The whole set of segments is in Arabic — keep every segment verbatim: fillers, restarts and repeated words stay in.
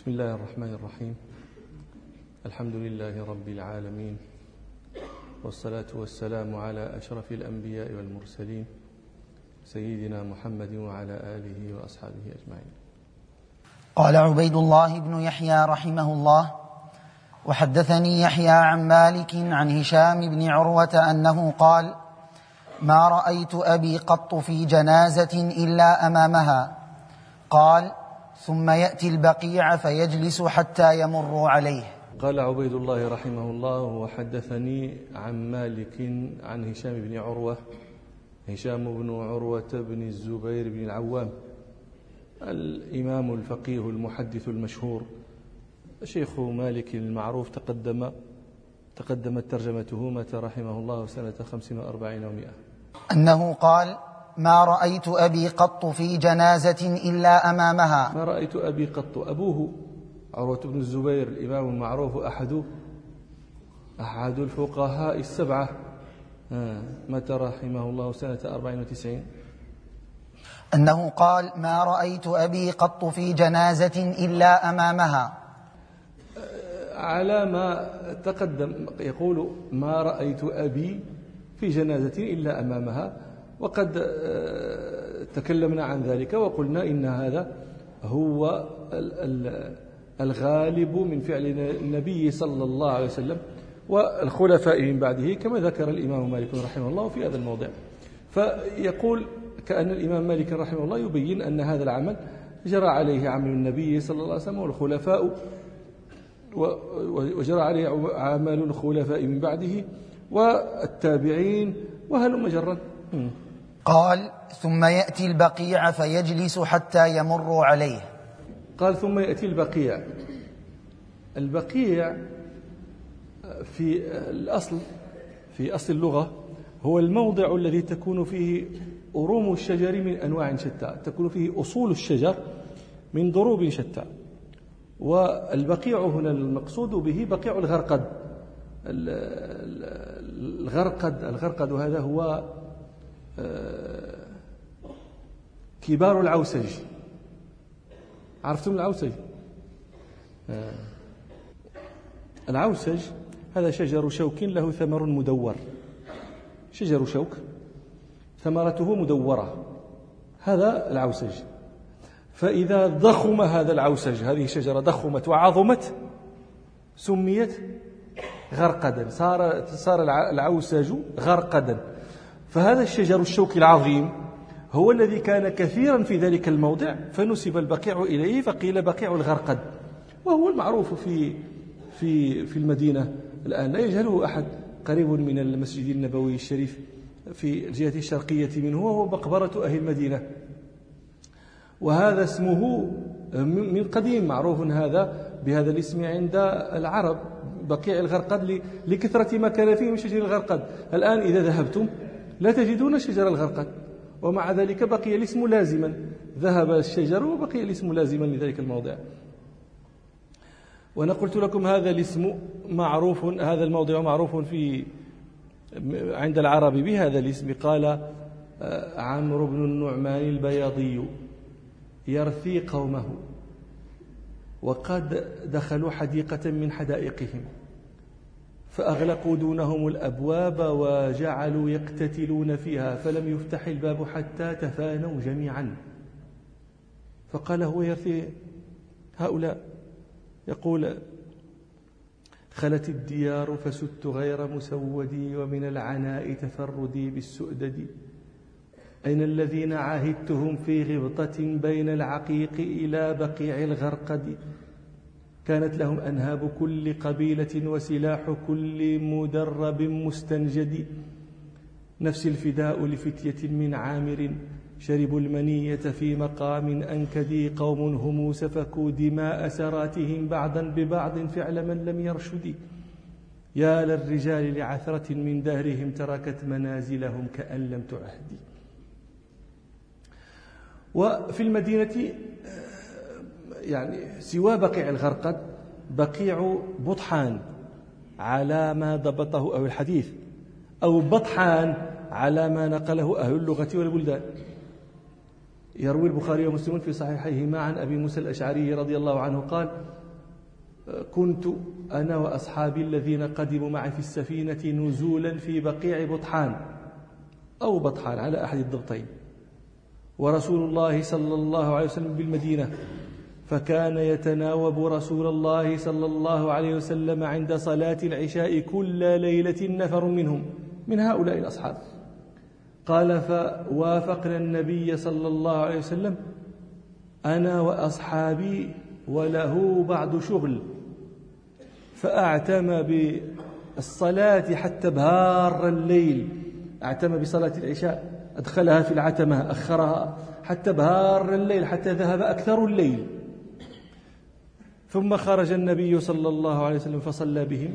بسم الله الرحمن الرحيم. الحمد لله رب العالمين، والصلاة والسلام على أشرف الأنبياء والمرسلين سيدنا محمد وعلى آله وأصحابه أجمعين. قال عبيد الله بن يحيى رحمه الله: وحدثني يحيى عن مالك عن هشام بن عروة أنه قال: ما رأيت أبي قط في جنازة إلا أمامها. قال: ثم يأتي البقيع فيجلس حتى يمر عليه. قال عبيد الله رحمه الله: وحدثني عن مالك عن هشام بن عروة، هشام بن عروة بن الزبير بن العوام، الإمام الفقيه المحدث المشهور، شيخ مالك المعروف، تقدم تقدمت ترجمته، مات رحمه الله سنة خمس وأربعين ومائة. أنه قال: ما رأيت أبي قط في جنازة إلا أمامها. ما رأيت أبي قط. أبوه عروة بن الزبير الإمام المعروف، أحد أحد الفقهاء السبعة، مات رحمه الله سنة أربعين وتسعين. أنه قال: ما رأيت أبي قط في جنازة إلا أمامها. على ما تقدم يقول: ما رأيت أبي في جنازة إلا أمامها، وقد تكلمنا عن ذلك وقلنا إن هذا هو الغالب من فعل النبي صلى الله عليه وسلم والخلفاء من بعده، كما ذكر الإمام مالك رحمه الله في هذا الموضع. فيقول كأن الإمام مالك رحمه الله يبين أن هذا العمل جرى عليه عمل النبي صلى الله عليه وسلم والخلفاء، وجرى عليه عمل الخلفاء من بعده والتابعين وهلم جرا. قال: ثم يأتي البقيع فيجلس حتى يمر عليه. قال: ثم يأتي البقيع. البقيع في الأصل في أصل اللغة هو الموضع الذي تكون فيه أروم الشجر من أنواع شتى، تكون فيه أصول الشجر من ضروب شتى. والبقيع هنا المقصود به بقيع الغرقد. الغرقد الغرقد هذا هو كبار العوسج. عرفتم العوسج؟ العوسج هذا شجر شوك له ثمر مدور، شجر شوك ثمرته مدورة، هذا العوسج. فإذا ضخم هذا العوسج، هذه الشجرة ضخمت وعظمت، سميت غرقدا، صار صار العوسج غرقدا. فهذا الشجر الشوك العظيم هو الذي كان كثيرا في ذلك الموضع، فنسب البقيع إليه فقيل بقيع الغرقد، وهو المعروف في في في المدينة الآن، لا يجهله أحد، قريب من المسجد النبوي الشريف في الجهة الشرقية منه، وهو مقبرة أهل المدينة. وهذا اسمه من قديم معروف هذا بهذا الاسم عند العرب، بقيع الغرقد، لكثرة ما كان فيه من شجر الغرقد. الآن إذا ذهبتم لا تجدون شجر الغرقد، ومع ذلك بقي الاسم لازما، ذهب الشجر وبقي الاسم لازما لذلك الموضع. وأنا قلت لكم هذا الاسم معروف، هذا الموضع معروف في عند العرب بهذا الاسم. قال عمرو بن النعمان البياضي: يرثي قومه وقد دخلوا حديقة من حدائقهم فأغلقوا دونهم الأبواب وجعلوا يقتتلون فيها، فلم يفتح الباب حتى تفانوا جميعا. فقال هو يرثي هؤلاء، يقول: خلت الديار فسدت غير مسودي، ومن العناء تفردي بالسؤدد. أين الذين عاهدتهم في غبطة بين العقيق إلى بقيع الغرقد؟ كانت لهم أنهاب كل قبيلة وسلاح كل مدرب مستنجد. نفس الفداء لفتية من عامر، شربوا المنية في مقام أنكدي. قوم هم سفكوا دماء سراتهم بعضا ببعض فعل من لم يرشد. يا للرجال لعثرة من دهرهم تركت منازلهم كأن لم تعهد. وفي المدينة يعني سوى بقيع الغرقد بقيع بطحان على ما ضبطه أهل الحديث، أو بطحان على ما نقله أهل اللغة والبلدان. يروي البخاري ومسلم في صحيحيهما عن أبي موسى الأشعري رضي الله عنه قال: كنت أنا وأصحابي الذين قدموا معي في السفينة نزولا في بقيع بطحان أو بطحان على أحد الضبطين، ورسول الله صلى الله عليه وسلم بالمدينة، فكان يتناوب رسول الله صلى الله عليه وسلم عند صلاة العشاء كل ليلة نفر منهم من هؤلاء الأصحاب. قال: فوافقنا النبي صلى الله عليه وسلم أنا وأصحابي وله بعض شغل، فأعتم بالصلاة حتى بهار الليل، أعتم بصلاة العشاء، أدخلها في العتمة، أخرها حتى بهار الليل، حتى ذهب أكثر الليل. ثم خرج النبي صلى الله عليه وسلم فصلى بهم،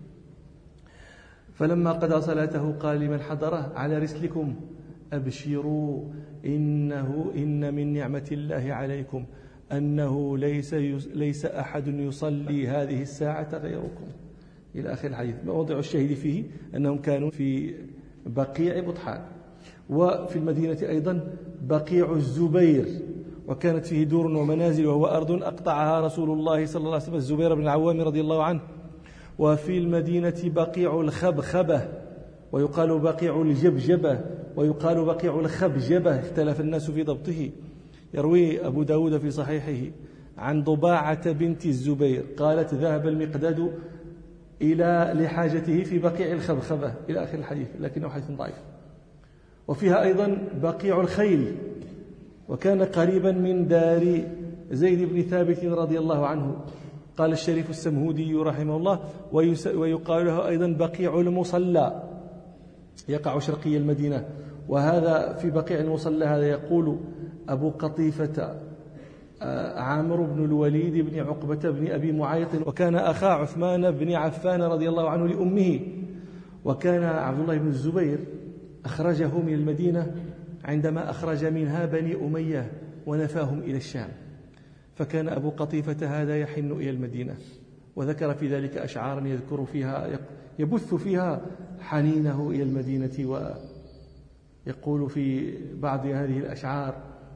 فلما قضى صلاته قال لمن حضره: على رسلكم، أبشروا، إنه إن من نعمة الله عليكم أنه ليس ليس أحد يصلي هذه الساعة غيركم، إلى آخر الحديث. موضع الشهيد فيه أنهم كانوا في بقيع بطحان، وفي المدينة أيضا بقيع الزبير، وكانت فيه دور ومنازل، وهو أرض أقطعها رسول الله صلى الله عليه وسلم الزبير بن العوام رضي الله عنه. وفي المدينة بقيع الخبخبة، ويقال بقيع الجبجبة، ويقال بقيع الخبجبة، اختلف الناس في ضبطه. يروي أبو داود في صحيحه عن ضباعة بنت الزبير قالت: ذهب المقداد إلى لحاجته في بقيع الخبخبة، إلى آخر الحديث، لكنه حديث ضعيف. وفيها أيضا بقيع الخيل، وكان قريبا من دار زيد بن ثابت رضي الله عنه. قال الشريف السمهودي رحمه الله: ويقال له أيضا بقيع المصلى، يقع شرقي المدينة. وهذا في بقيع المصلى هذا يقول أبو قطيفة عامر بن الوليد بن عقبة بن أبي معيط، وكان أخا عثمان بن عفان رضي الله عنه لأمه. وكان عبد الله بن الزبير أخرجه من المدينة عندما أخرج منها بني أمية ونفاهم إلى الشام، فكان أبو قطيفة هذا يحن إلى المدينة، وذكر في ذلك أشعارا يذكر فيها يبث فيها حنينه إلى المدينة. ويقول في بعض هذه الأشعار: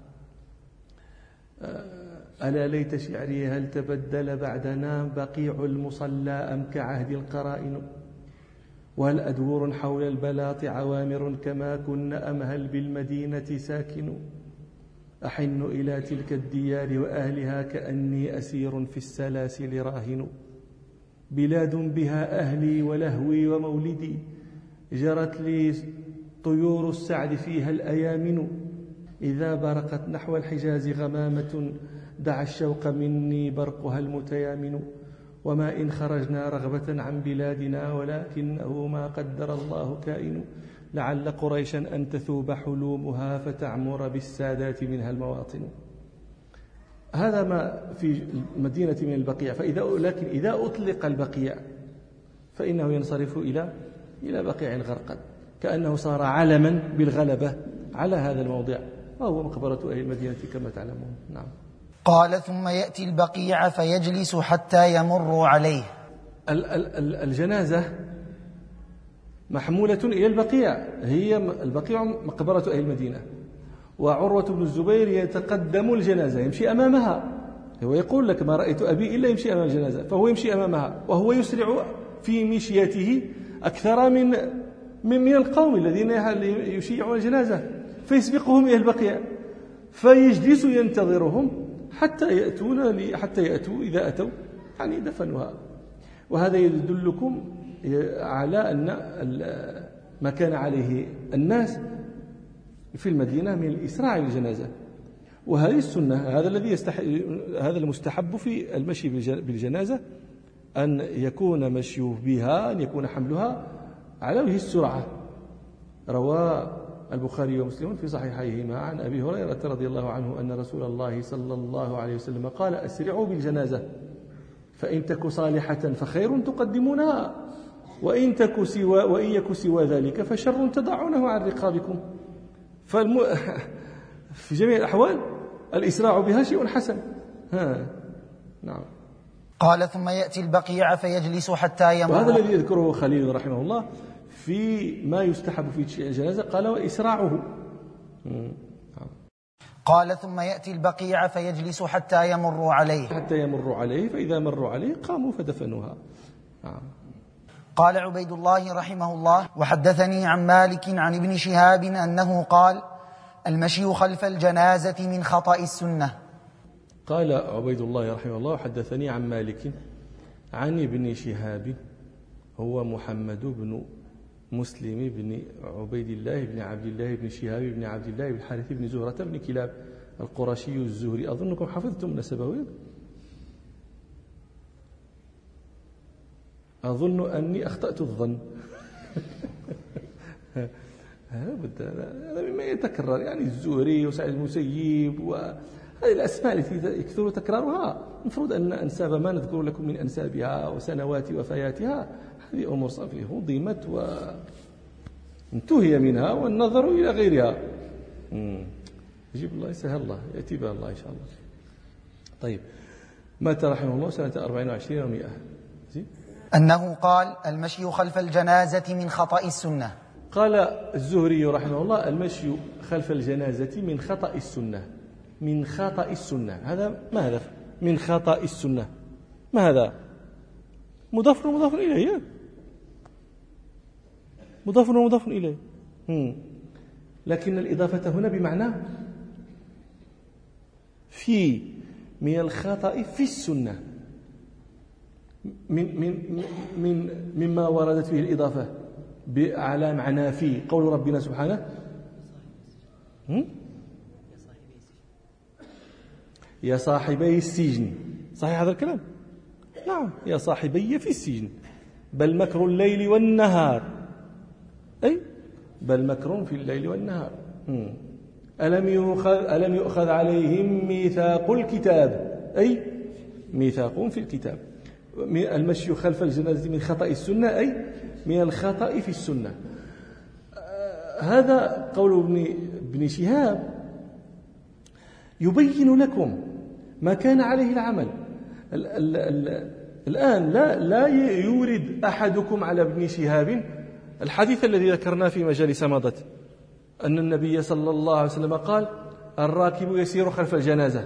ألا ليت شعري هل تبدل بعدنا، بقيع المصلى أم كعهد القرائن، وهل أدور حول البلاط عوامر كما كن، أم هل بالمدينة ساكن، أحن إلى تلك الديار وأهلها كأني أسير في السلاسل راهن، بلاد بها أهلي ولهوي ومولدي، جرت لي طيور السعد فيها الأيامن، إذا برقت نحو الحجاز غمامة دعا الشوق مني برقها المتيامن، وما إن خرجنا رغبة عن بلادنا ولكنه ما قدر الله كائن، لعل قريشا أن تثوب حلومها فتعمر بالسادات منها المواطن. هذا ما في المدينة من البقيع. فإذا لكن إذا أطلق البقيع فإنه ينصرف إلى إلى بقيع الغرقد، كأنه صار علما بالغلبة على هذا الموضع، وهو مقبرة أهل المدينة كما تعلمون. نعم. قال: ثم يأتي البقيع فيجلس حتى يمر عليه. الجنازة محمولة إلى البقيع، هي البقيع مقبرة أهل المدينة، وعروة بن الزبير يتقدم الجنازة، يمشي أمامها. هو يقول لك: ما رأيت أبي إلا يمشي أمام الجنازة، فهو يمشي أمامها، وهو يسرع في مشيته أكثر من من القوم الذين يشيعون الجنازة، فيسبقهم إلى البقيع، فيجلس ينتظرهم حتى يأتون حتى يأتوا إذا أتوا يعني دفنوها. وهذا يدلكم على أن ما كان عليه الناس في المدينة من الإسراع بالجنازة، وهذه السنة، هذا الذي يستح... هذا المستحب في المشي بالجنازة، أن يكون مشي بها، أن يكون حملها على وجه السرعة. روى البخاري ومسلم في صحيحيهما عن أبي هريرة رضي الله عنه أن رسول الله صلى الله عليه وسلم قال: أسرعوا بالجنازة، فإن تك صالحة فخير تقدمونها، وإن تك سوى وإن يك سوى ذلك فشر تضعونه عن رقابكم. فالم... في جميع الأحوال الإسراع بها شيء حسن. ها. نعم. قال: ثم يأتي البقيع فيجلس حتى يمر. وهذا الذي يذكره خليل رحمه الله في ما يستحب في الجنازة، قال: وإسراعه. قال ثم يأتي البقيع فيجلس حتى يمر عليه حتى يمر عليه فإذا مروا عليه قاموا فدفنوها. آه. قال عبيد الله رحمه الله: وحدثني عن مالك عن ابن شهاب أنه قال: المشي خلف الجنازة من خطأ السنة. قال عبيد الله رحمه الله: وحدثني عن مالك عن ابن شهاب، هو محمد بن مسلم بن عبيد الله بن عبد الله بن شهاب بن عبد الله بن الحارث بن زهرة بن كلاب القرشي الزهري. أظنكم حفظتم نسبه، أظن أني أخطأت الظن. هذا مما يتكرر، يعني الزهري وسعيد المسيب وهذه الأسماء التي يكثر تكرارها المفروض أن أنساب ما نذكر لكم من أنسابها وسنوات وفياتها هذه أمور صافية هضمت وانتهي منها والنظر إلى غيرها. يجيب الله يسهل الله، يأتي بها الله إن شاء الله. طيب، مات رحمه الله سنة أربعين وعشرين ومئة. أنه قال: المشي خلف الجنازة من خطأ السنة. قال الزهري رحمه الله: المشي خلف الجنازة من خطأ السنة. من خطأ السنة، هذا ما هذا؟ من خطأ السنة، ما هذا؟ مضاف ومضاف إليه، مضاف ومضاف إليه. لكن الإضافة هنا بمعنى في، من الخطأ في السنة، من من من مما وردت فيه الإضافة على معنى في، قول ربنا سبحانه: يا صاحبي السجن. صحيح هذا الكلام؟ نعم، يا صاحبي في السجن، بل مكر الليل والنهار، أي بل مكر في الليل والنهار. ألم يؤخذ, ألم يؤخذ عليهم ميثاق الكتاب، أي ميثاق في الكتاب. المشي خلف الجنازة من خطأ السنة، أي من الخطأ في السنة. هذا قول ابن, ابن شهاب يبين لكم ما كان عليه العمل. ال ال ال الآن لا, لا يورد أحدكم على ابن شهاب الحديث الذي ذكرناه في مجالس مضت، أن النبي صلى الله عليه وسلم قال: الراكب يسير خلف الجنازة،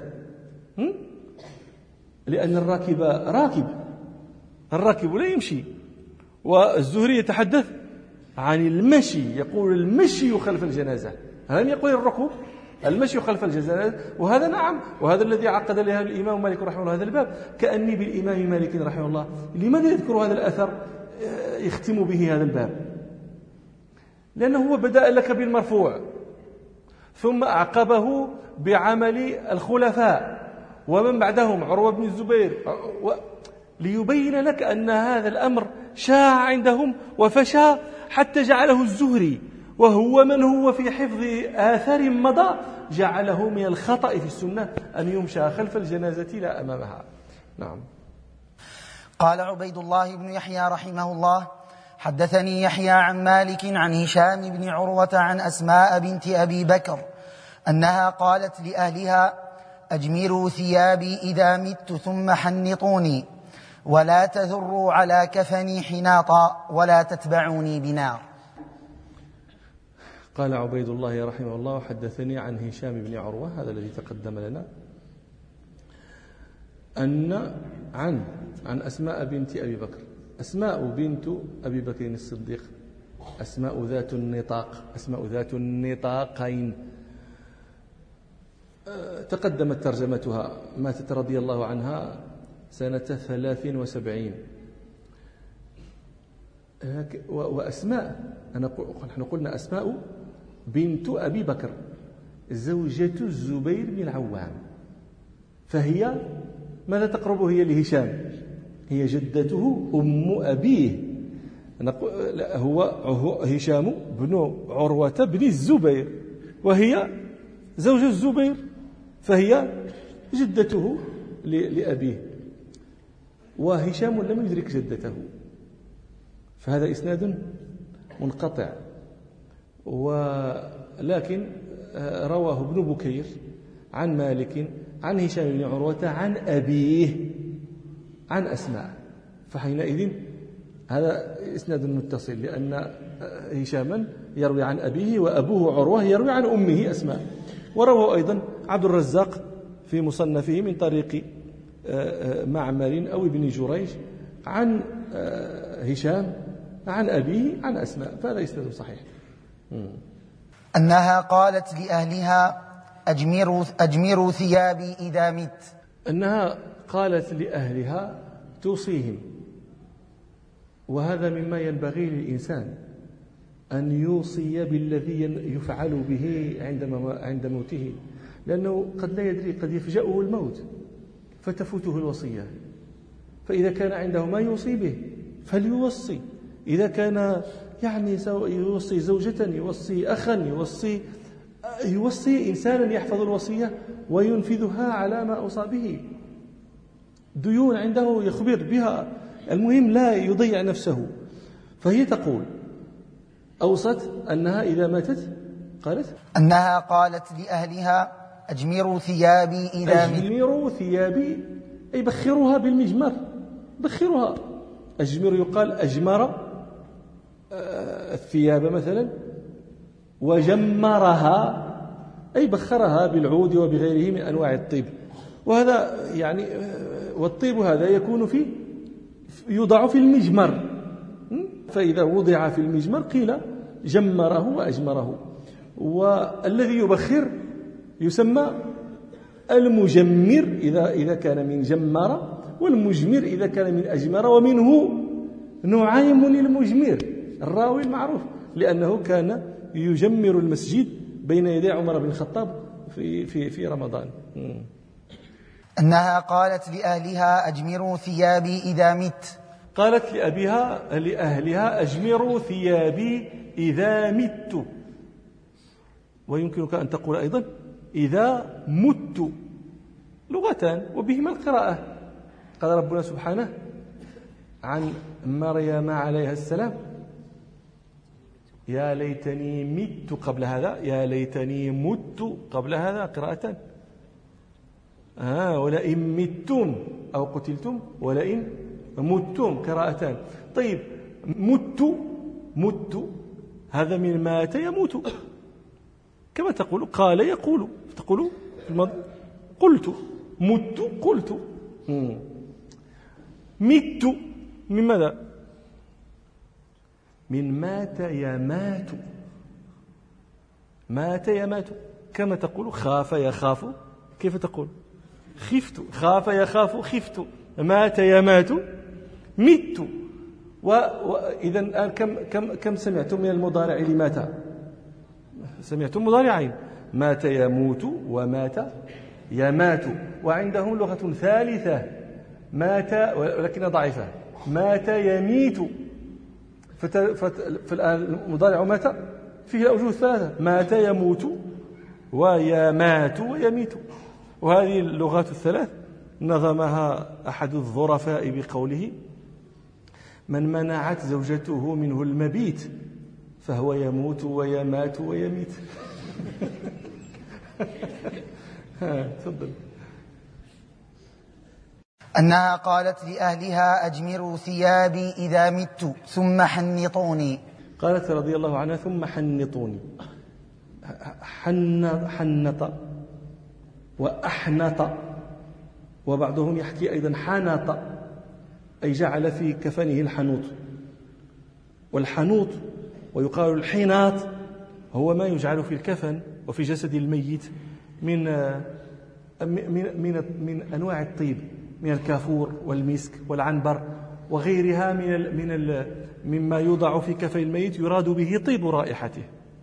لأن الراكب راكب، الراكب لا يمشي. والزهري يتحدث عن المشي، يقول المشي خلف الجنازة، لم يقول الركوب، المشي خلف الجنازة. وهذا نعم، وهذا الذي عقد له الإمام مالك رحمه الله هذا الباب، كأني بالإمام مالك رحمه الله لماذا يذكر هذا الأثر يختم به هذا الباب؟ لأنه هو بدأ لك بالمرفوع ثم أعقبه بعمل الخلفاء ومن بعدهم عروة بن الزبير، ليبين لك أن هذا الأمر شاع عندهم وفشى حتى جعله الزهري، وهو من هو في حفظ آثار مضى، جعله من الخطأ في السنة أن يمشى خلف الجنازة لا أمامها. نعم. قال عبيد الله بن يحيى رحمه الله: حدثني يحيى عن مالك عن هشام بن عروة عن أسماء بنت أبي بكر أنها قالت لأهلها: أجمروا ثيابي إذا مت ثم حنطوني، ولا تذروا على كفني حناطا، ولا تتبعوني بنار. قال عبيد الله رحمه الله: حدثني عن هشام بن عروة، هذا الذي تقدم لنا، أن عن عن أسماء بنت أبي بكر. أسماء بنت أبي بكر الصديق، أسماء ذات النطاق، أسماء ذات النطاقين، تقدمت ترجمتها، ماتت رضي الله عنها سنة ثلاث وسبعين. وأسماء، نحن قلنا أسماء بنت أبي بكر زوجة الزبير بن العوام، فهي ماذا تقرب هي لهشام؟ هي جدته أم أبيه، هو هشام بن عروة بن الزبير، وهي زوج الزبير، فهي جدته لأبيه، وهشام لم يدرك جدته، فهذا إسناد منقطع. ولكن رواه ابن بكير عن مالك عن هشام بن عروة عن أبيه عن أسماء، فحينئذ هذا إسناد متصل، لأن هشاما يروي عن أبيه وأبوه عروة يروي عن أمه أسماء. ورواه أيضا عبد الرزاق في مصنفه من طريق معمر أو ابن جريج عن هشام عن أبيه عن أسماء، فهذا إسناد صحيح. أنها قالت لأهلها أجمروا, أجمروا ثيابي إذا مت. أنها قالت لأهلها توصيهم، وهذا مما ينبغي للإنسان أن يوصي بالذي يفعل به عندما عند موته، لأنه قد لا يدري، قد يفجأه الموت فتفوته الوصية. فإذا كان عنده ما يوصي به فليوصي، إذا كان يعني يوصي زوجة، يوصي أخا، يوصي يوصي إنسانا يحفظ الوصية وينفذها على ما أوصى به. ديون عنده يخبر بها، المهم لا يضيع نفسه. فهي تقول أوصت أنها إذا ماتت قالت أنها قالت لأهلها أجمروا ثيابي إذا مت. أجمروا ثيابي أي بخروها بالمجمر، بخروها. أجمر يقال أجمر الثياب مثلا، وجمرها أي بخرها بالعود وبغيره من أنواع الطيب. وهذا يعني والطيب هذا يكون في يوضع في المجمر، فإذا وضع في المجمر قيل جمره وأجمره. والذي يبخر يسمى المجمر إذا إذا كان من جمر، والمجمر إذا كان من أجمر. ومنه نعيم المجمر الراوي المعروف، لأنه كان يجمر المسجد بين يدي عمر بن الخطاب في في في رمضان. أنها قالت لأهلها أجمروا ثيابي إذا مت. قالت لأبيها لأهلها أجمروا ثيابي إذا مت، ويمكنك أن تقول أيضا إذا مت، لغتان وبهما القراءة. قال ربنا سبحانه عن مريم عليها السلام يا ليتني مت قبل هذا، يا ليتني مت قبل هذا، قراءتان. آه ولئن متم أو قتلتم ولئن متم، قراءتان. طيب مت مت هذا من مات يموت، كما تقول قال يقول، تقول قلت مت قلت. مت من ماذا؟ من مات يمات، مات يمات، كما تقول خاف يخاف، كيف تقول؟ خفت، خاف يخاف خفت، مات يمات، مت. وإذا الآن كم كم كم سمعتم من المضارع لمات؟ سمعتم مضارعين، مات يموت ومات يمات. وعندهم لغة ثالثة مات ولكنها ضعيفة، مات يميت. فالآن المضارع مات فيه الأوجه الثلاثة، مات يموت ويمات ويميت. وهذه اللغات الثلاث نظمها أحد الظرفاء بقوله من منعت زوجته منه المبيت فهو يموت ويمات ويميت. تفضل. أنها قالت لأهلها أجمروا ثيابي إذا مت ثم حنطوني. قالت رضي الله عنها ثم حنطوني. حن حنط وأحنط، وبعضهم يحكي أيضا حنط أي جعل في كفنه الحنوط. والحنوط ويقال الحناط هو ما يجعل في الكفن وفي جسد الميت من من من, من أنواع الطيب، من الكافور والمسك والعنبر وغيرها من ال من ال مما يوضع في كفن الميت يراد به طيب رائحته.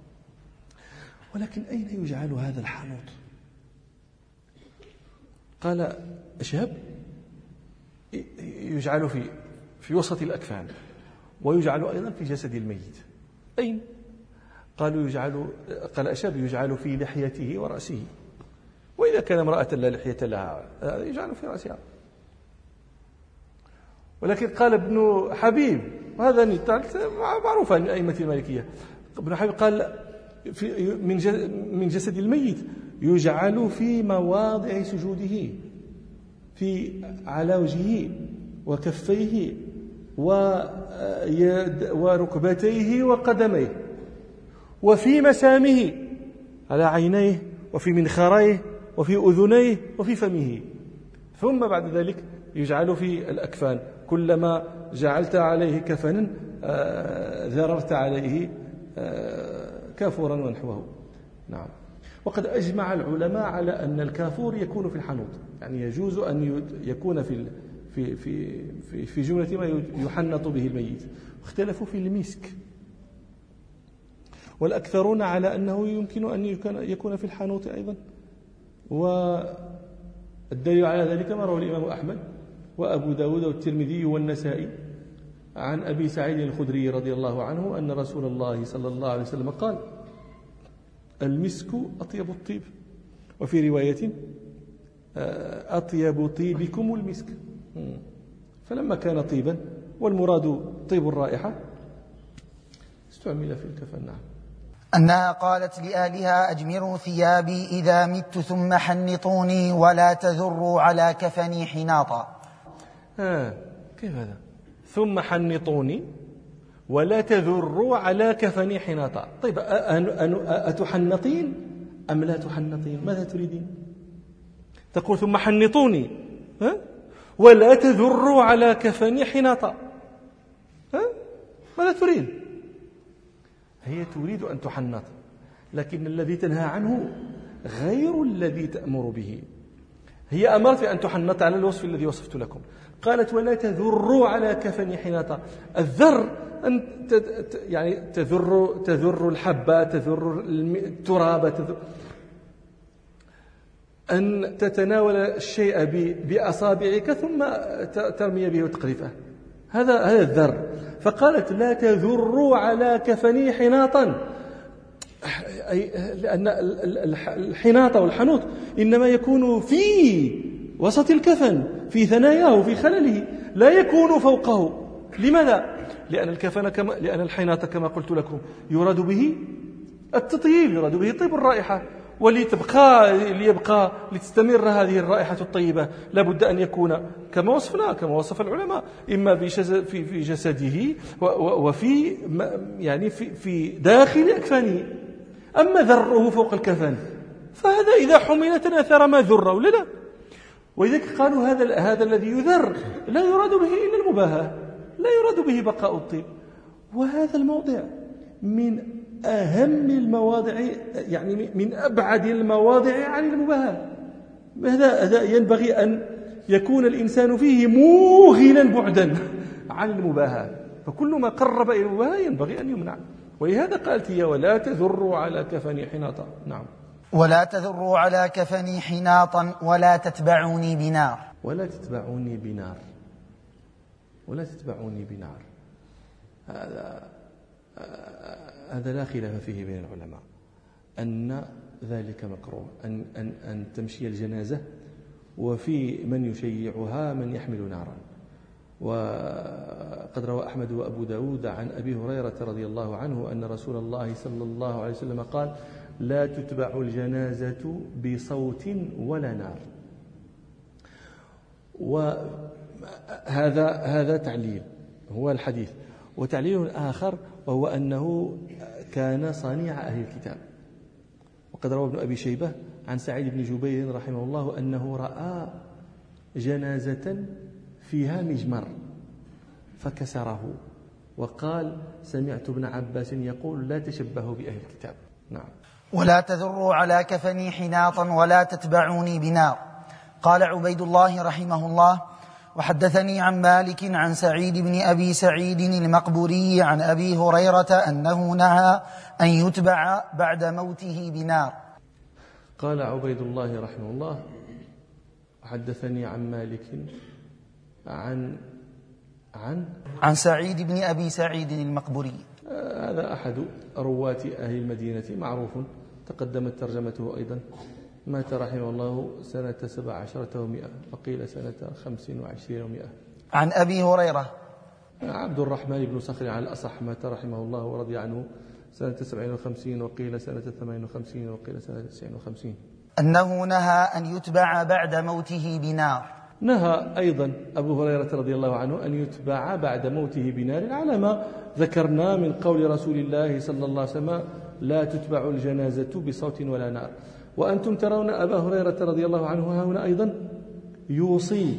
ولكن أين يجعل هذا الحنوط؟ قال شهاب يجعل في في وسط الأكفان، ويجعل أيضا في جسد الميت. أين؟ قالوا يجعل، قال أشهاب يجعل في لحيته ورأسه، وإذا كان امرأة لا لحية لها يجعل في رأسها. ولكن قال ابن حبيب، وهذا معروف عن أئمة المالكية، ابن حبيب قال في من من جسد الميت يجعل في مواضع سجوده، في على وجهه وكفيه وركبتيه وقدميه، وفي مسامه على عينيه وفي منخريه وفي أذنيه وفي فمه، ثم بعد ذلك يجعل في الأكفان. كلما جعلت عليه كفنا ذررت عليه كافورا ونحوه. نعم. وقد أجمع العلماء على أن الكافور يكون في الحنوط، يعني يجوز أن يكون في في في في, في جملة ما يحنط به الميت. اختلفوا في المسك، والأكثرون على أنه يمكن أن يكون في الحنوط أيضا، والدليل على ذلك ما رواه الإمام أحمد وأبو داود والترمذي والنسائي عن أبي سعيد الخدري رضي الله عنه أن رسول الله صلى الله عليه وسلم قال: المسك أطيب الطيب، وفي رواية أطيب طيبكم المسك. فلما كان طيبا والمراد طيب الرائحة استعمل في الكفن. نعم. أنها قالت لآلها: أجمروا ثيابي إذا مت ثم حنطوني ولا تذروا على كفني حناطا. آه كيف هذا؟ ثم حنطوني ولا تذروا على كفني حناطا. طيب أتحنطين أم لا تحنطين؟ ماذا تريدين؟ تقول ثم حنطوني ها؟ ولا تذروا على كفني حناطا، ها؟ ماذا تريد؟ هي تريد أن تحنط، لكن الذي تنهى عنه غير الذي تأمر به. هي أمرت بأن تحنط على الوصف الذي وصفت لكم، قالت ولا تذروا على كفني حناطا. الذر أن يعني تذر تذر الحبة، تذر التراب، تذر أن تتناول الشيء بأصابعك ثم ترمي به وتقذفه، هذا هذا الذر. فقالت لا تذروا على كفني حناطا، أي لأن الحناط والحنوط إنما يكون في وسط الكفن، في ثناياه وفي خلله، لا يكون فوقه. لماذا؟ لأن الكفن كما لأن الحناط كما قلت لكم يراد به التطيب، يراد به طيب الرائحة، ولتبقى ليبقى لتستمر هذه الرائحة الطيبة لابد أن يكون كما وصفنا، كما وصف العلماء، إما في في جسده وفي يعني في في داخل أكفانه. أما ذره فوق الكفن فهذا إذا حمل تناثر ما ذر ولا لا. ولذلك قالوا هذا هذا الذي يذر لا يراد به إلا المباهاة، لا يراد به بقاء الطيب. وهذا الموضع من أهم المواضع، يعني من أبعد المواضع عن المباهاة. هذا ينبغي أن يكون الإنسان فيه موهنا بعدا عن المباهاة، فكل ما قرب إلى المباهاة ينبغي أن يمنع. ولهذا قالت هي ولا تذروا على كفني حناطا. نعم. ولا تذروا على كفني حناطا ولا تتبعوني بنار. ولا تتبعوني بنار، ولا تتبعوني بنار، هذا هذا لا خلاف فيه بين العلماء أن ذلك مكروه، أن, أن, أن تمشي الجنازة وفي من يشيعها من يحمل نارا. وقد روى أحمد وأبو داود عن أبي هريرة رضي الله عنه أن رسول الله صلى الله عليه وسلم قال لا تتبع الجنازة بصوت ولا نار. وهذا هذا تعليل هو الحديث. وتعليل آخر وهو أنه كان صنيع أهل الكتاب. وقد روى ابن أبي شيبة عن سعيد بن جبير رحمه الله أنه رأى جنازة فيها مجمر فكسره، وقال سمعت ابن عباس يقول لا تشبهوا بأهل الكتاب. نعم. ولا تذروا على كفني حناطا ولا تتبعوني بنار. قال عبيد الله رحمه الله: وحدثني عن مالك عن سعيد بن أبي سعيد المقبوري عن أبي هريرة أنه نهى أن يتبع بعد موته بنار. قال عبيد الله رحمه الله: حدثني عن مالك عن عن عن سعيد بن أبي سعيد المقبوري. هذا أحد رواة أهل المدينة معروف، تقدمت ترجمته أيضا. مات رحمه الله سنة سبع عشرة ومئة، وقيل سنة خمس وعشرين ومئة. عن أبي هريرة عبد الرحمن بن صخر على الأصح مات رحمه الله ورضي عنه سنة سبعين وخمسين، وقيل سنة ثمانين وخمسين، وقيل سنة تسعين وخمسين. أنه نهى أن يتبع بعد موته بنار. نهى أيضا أبو هريرة رضي الله عنه أن يتبع بعد موته بنار، على ما ذكرنا من قول رسول الله صلى الله عليه وسلم لا تتبع الجنازة بصوت ولا نار. وأنتم ترون أبا هريرة رضي الله عنه ها هنا أيضا يوصي،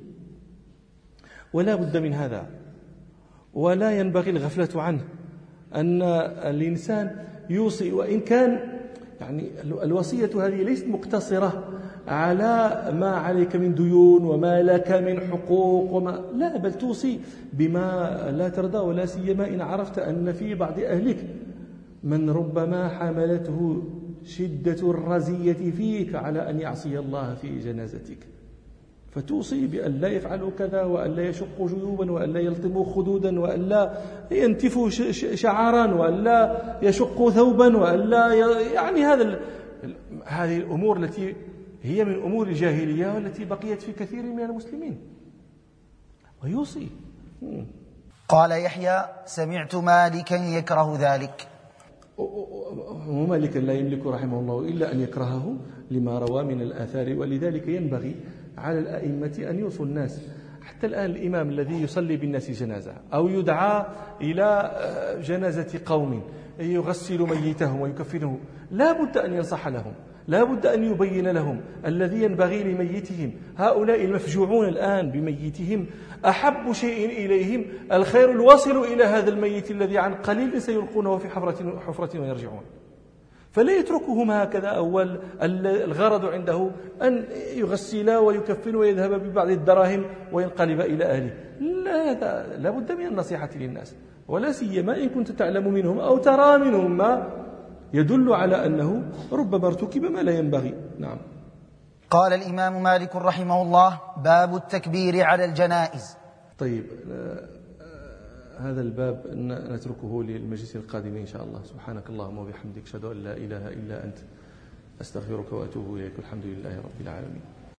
ولا بد من هذا، ولا ينبغي الغفلة عنه، أن الإنسان يوصي، وإن كان يعني الوصية هذه ليست مقتصرة على ما عليك من ديون وما لك من حقوق وما لا، بل توصي بما لا ترضى، ولا سيما إن عرفت أن في بعض أهلك من ربما حملته شدة الرزية فيك على أن يعصي الله في جنازتك، فتوصي بأن لا يفعلوا كذا، وأن لا يشقوا جيوبا، وأن لا يلطموا خدودا، وأن لا ينتفوا شعرا، وأن لا يشقوا ثوبا، وأن لا يعني هذا هذه الأمور التي هي من أمور الجاهلية والتي بقيت في كثير من المسلمين، ويوصي. قال يحيى: سمعت مالكا يكره ذلك. ومالكا لا يملك رحمه الله إلا أن يكرهه لما روى من الآثار، ولذلك ينبغي على الأئمة أن يوصوا الناس. حتى الآن الإمام الذي يصلي بالناس جنازة أو يدعى إلى جنازة قوم يغسل ميتهم ويكفنه، لا بد أن ينصح لهم، لا بد أن يبين لهم الذي ينبغي لميتهم. هؤلاء المفجوعون الآن بميتهم أحب شيء إليهم الخير الواصل إلى هذا الميت الذي عن قليل سيلقونه في حفرة, حفرة ويرجعون، فلا يتركهم هكذا. أول الغرض عنده أن يغسل ويكفن ويذهب ببعض الدراهم وينقلب إلى أهله. لا, لا بد من النصيحة للناس، ولا سيما إن كنت تعلم منهم أو ترى منهم ما يدل على أنه ربما ارتكب ما لا ينبغي. نعم. قال الإمام مالك رحمه الله: باب التكبير على الجنائز. طيب، هذا الباب نتركه للمجلس القادم إن شاء الله. سبحانك اللهم وبحمدك، أشهد أن لا إله إلا أنت، أستغفرك وأتوب إليك. الحمد لله رب العالمين.